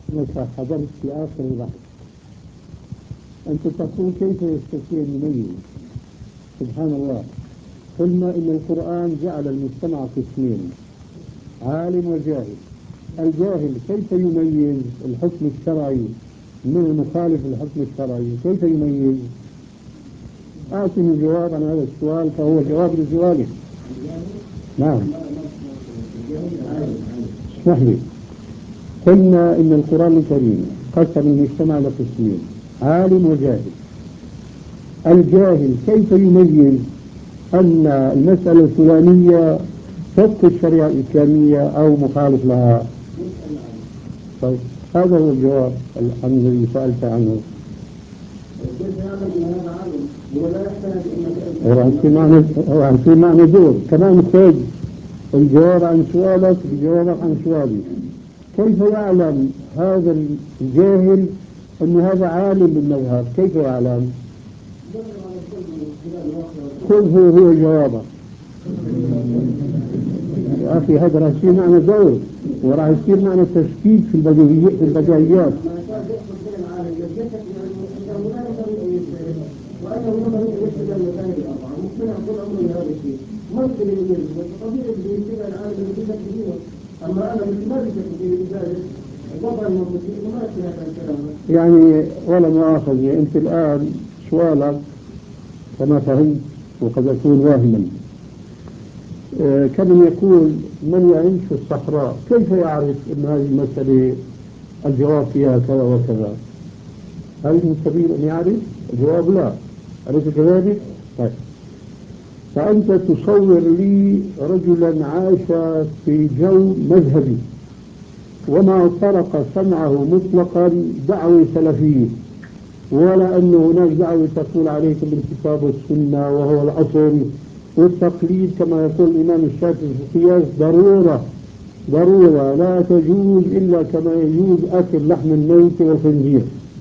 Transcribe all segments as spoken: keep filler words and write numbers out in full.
أنك حضرت في آخر البحث. أنت تقول كيف يستطيع أن يميز؟ سبحان الله، قلنا إن القرآن جعل المجتمع قسمين، عالم وجاهل. الجاهل كيف يميز الحكم الشرعي من المخالف للحكم الشرعي؟ كيف يميز؟ أعطني جواب عن هذا السؤال فهو جواب لسؤالك. نعم، اسمح لي. قلنا إن القرآن الكريم قسم المجتمع لقسمين، عالم وجاهل. الجاهل كيف يميز أن المسألة الفلانية ضد الشريعة الإسلامية أو مخالف لها؟ طيب، هذا هو الجواب عن الذي سألت عنه. هو في معنى دور كمان خذ الجواب عن سؤالك بجوابك عن سؤالي. كيف يعلم هذا الجاهل أن هذا عالم بالمذهب؟ كيف يعلم؟ خذ هو, هو جوابك يا أخي. هذا راح يصير معنا دور وراح يصير معنا تشكيك في البديهيات في البديهيات. يعني ولا مؤاخذة، أنت الآن سؤالك كما فهمت وقد يكون واهما. آه كمن يقول من يعيش في الصحراء كيف يعرف أن هذه المسألة الجواب فيها كذا وكذا؟ هل من سبيل أن يعرف؟ الجواب لا. أليس كذلك؟ طيب، فأنت تصور لي رجلا عاش في جو مذهبي وما طرق سمعه مطلقا دعوة سلفية، ولا أن هناك دعوة تقول عليكم بالكتاب والسنة وهو الأصل، والتقليد كما يقول الإمام الشافعي في القياس ضرورة ضرورة لا تجوز إلا كما يجوز أكل لحم الميت والخنزير.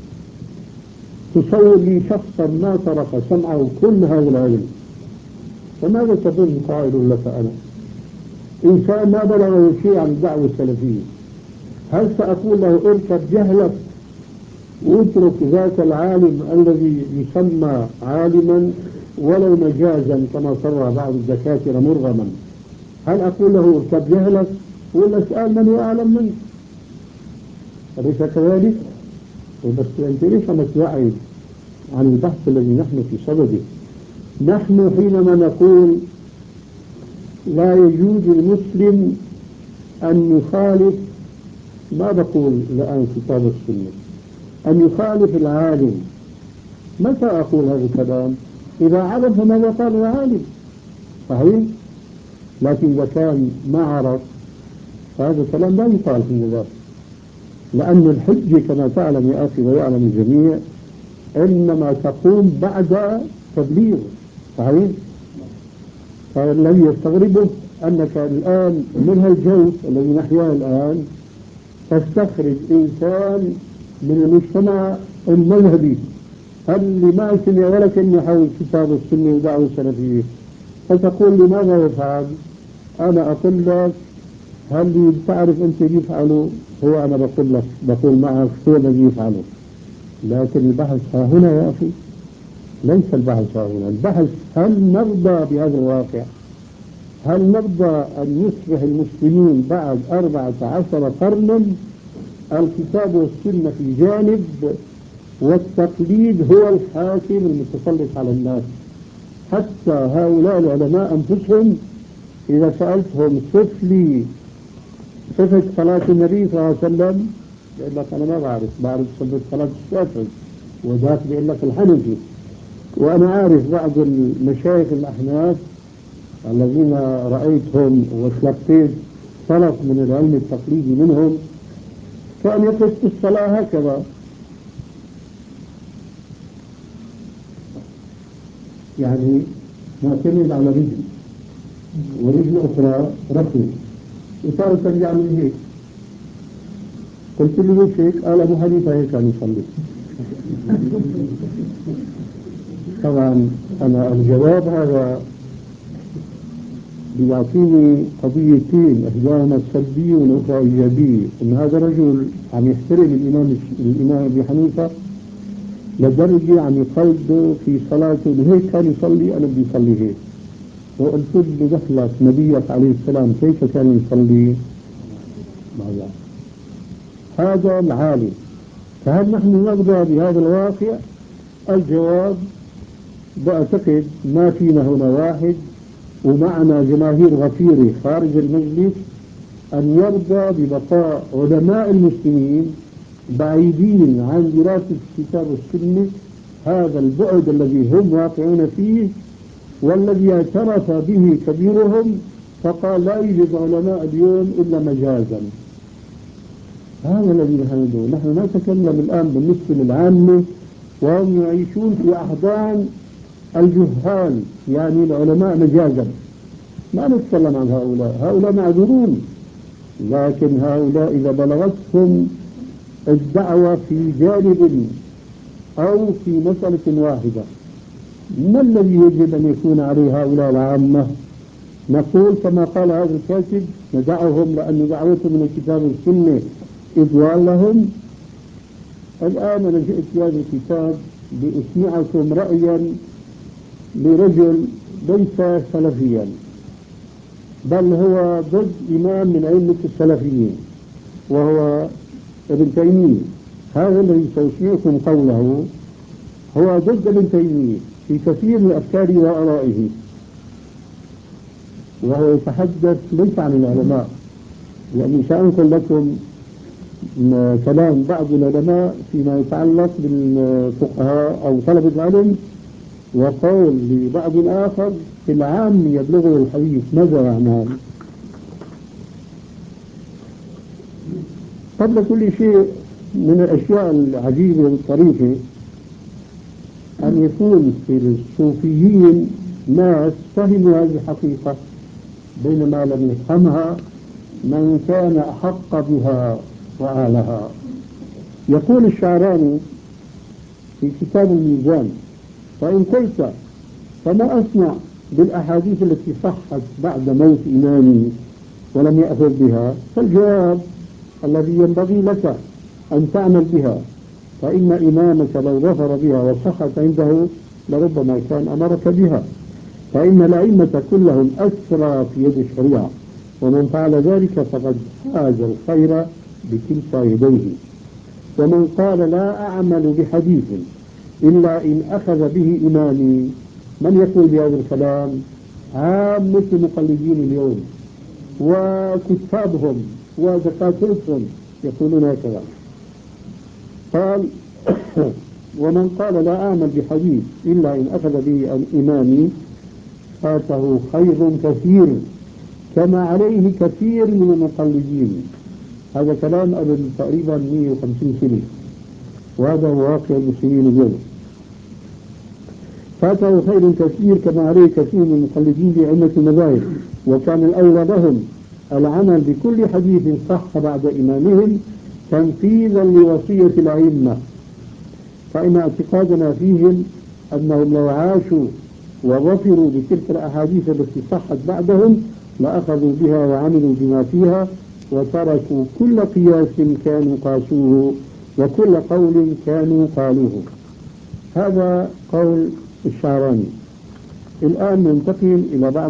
تصور لي شخصا ما طرق سمعه كل هذا العلم، فماذا تظن قائل لك أنا؟ إنسان ما بلغه شيء عن الدعوة السلفية، هل سأقول له اركب جهلك واترك ذاك العالم الذي يسمى عالما ولو مجازا كما صرح بعض الدكاترة مرغما؟ هل أقول له اركب جهلك ولا اسأل من هو أعلم منك؟ أليس كذلك؟ بس أنت ليش عم تبعد عن البحث الذي نحن في صدده؟ نحن حينما نقول لا يجوز للمسلم أن يخالف، ما بقول الآن كتاب السنة، أن يخالف العالم. متى أقول هذا الكلام؟ إذا عرف ماذا قال العالم، صحيح؟ لكن إذا كان ما عرف فهذا الكلام لا يقال في ذلك، لأن الحجة كما تعلم يا أخي ويعلم الجميع إنما تقوم بعد تبليغ، صحيح؟ فالذي يستغربه أنك الآن من هالجو الذي نحياه الآن تستخرج إنسان من المجتمع المذهبي اللي ما سمع ولا كلمة حول كتاب السنة ودعوة السلفية، فتقول لماذا يفعل؟ أنا أقول لك هل تعرف أنت يفعله؟ هو أنا بقول لك بقول معك هو الذي يفعله، لكن البحث ها هنا يا أخي، ليس البحث ها هنا. البحث هل نرضى بهذا الواقع؟ هل نرضى أن يصبح المسلمين بعد أربعة عشر قرنا الكتاب والسنة في جانب والتقليد هو الحاكم المتسلط على الناس؟ حتى هؤلاء العلماء أنفسهم إذا سألتهم صف لي صفة صلاة النبي صلى الله عليه وسلم يقول لك أنا ما بعرف، بعرف صفة صلاة الشافعي، وذاك بيقول لك الحنفي. وأنا عارف بعض المشايخ الأحناف الذين رأيتهم وتلقيت طرف من العلم التقليدي منهم كان يقف في الصلاة هكذا، يعني معتمد على رجل ورجل أخرى ركن، وصار ترجع من هيك. قلت له ليش هيك؟ قال أبو حنيفة هيك كان يصلي. طبعا أنا الجواب هذا بيعطيني قضيتين، إحداهما سلبية والأخرى إيجابية، إن هذا الرجل عم يحترم الإمام الإمام أبي حنيفة لدرجة عم يقلده في صلاته، هيك كان يصلي أنا بدي أصلي هيك. وقلت له دخلك نبيك عليه السلام كيف كان يصلي؟ ما هذا العالم. فهل نحن نرضى بهذا الواقع؟ الجواب بعتقد ما فينا هنا واحد ومعنا جماهير غفيرة خارج المجلس أن يرضى ببقاء علماء المسلمين بعيدين عن دراسة الكتاب والسنة، هذا البعد الذي هم واقعون فيه والذي اعترف به كبيرهم فقال لا يوجد علماء اليوم إلا مجازا. هذا الذي نحن نحن نتكلم الآن بالنسبة للعامة وهم يعيشون في أحضان الجهال، يعني العلماء مجازا. ما نتكلم عن هؤلاء، هؤلاء معذورون، لكن هؤلاء إذا بلغتهم الدعوة في جانب أو في مسألة واحدة، ما الذي يجب أن يكون عليه هؤلاء العامة؟ نقول كما قال هذا الكاتب ندعهم لأن دعوتهم من الكتاب والسنة إضلال لهم. الآن أنا جئت في هذا الكتاب لأسمعكم رأيا لرجل ليس سلفيا بل هو ضد إمام من أئمة السلفيين وهو ابن تيمية. هذا الذي سأسمعكم قوله هو ضد ابن تيمية في كثير من أفكاره وآرائه، وهو يتحدث ليس عن العلماء، لأني سأنقل لكم كلام بعض العلماء فيما يتعلق بالفقهاء أو طلبة العلم، وقول لبعض آخر في العام يبلغه الحديث. ماذا يعني هذا؟ قبل كل شيء من الأشياء العجيبة والطريفة أن يكون في الصوفيين ناس فهموا هذه الحقيقة بينما لم يفهمها من كان أحق بها وأهلها. يقول الشعراني في كتاب الميزان: فإن قلت فما أصنع بالأحاديث التي صحت بعد موت إمامي ولم يأخذ بها؟ فالجواب الذي ينبغي لك أن تعمل بها، فإن إمامك لو ظفر بها وصحت عنده لربما كان أمرك بها، فإن الأئمة كلهم أسرى في يد الشريعة، ومن فعل ذلك فقد حاز الخير بكلتا يديه. ومن قال لا أعمل بحديث إلا إن أخذ به إمامي، من يقول بهذا الكلام؟ عامة المقلدين اليوم وكتابهم ودكاترتهم يقولون هكذا. قال: ومن قال لا أعمل بحديث إلا إن أخذ به إمامي فاته خير كثير كما عليه كثير من المقلدين. هذا كلام قبل تقريبا مئة وخمسين سنة، وهذا هو واقع المسلمين اليوم. فاته خير كثير كما عليه كثير من المقلدين بأئمة المذاهب، وكان الأولى لهم العمل بكل حديث صح بعد إمامهم تنفيذا لوصية الأئمة، فإن اعتقادنا فيهم أنهم لو عاشوا وظفروا بتلك الأحاديث التي صحت بعدهم لأخذوا بها وعملوا بما فيها وتركوا كل قياس كانوا قاسوه وكل قول كانوا قالوه. هذا قول الشعراني. الآن ننتقل إلى بعض